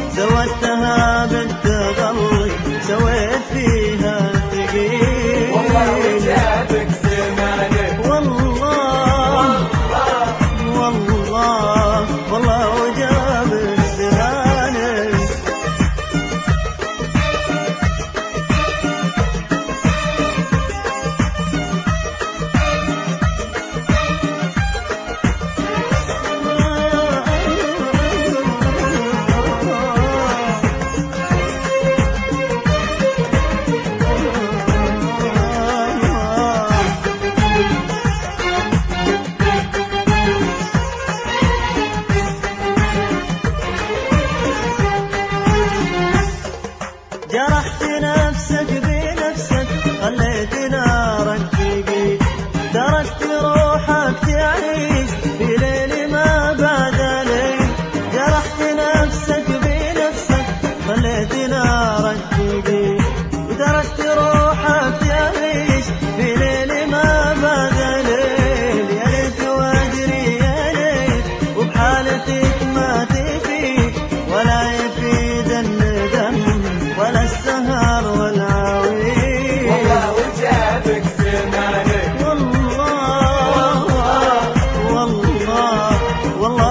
زودتها بالتغلي سويت فيها ثقيل. والله وجابك زمانك والله والله والله وجابك زمانك. جرحت نفسك بنفسك خليت نارك تقيل. تركت روحك تعيش في ليل ما بعد ليل. جرحت نفسك بنفسك خليت نارك تقيل. وتركت روحك تعيش في ليل ما بعد ليل. يا ليت وادري يا ليت وبحالتك ما تفيد ولا يفيد الندم ولا السهر والعويل. والله وجابك زمانك والله والله والله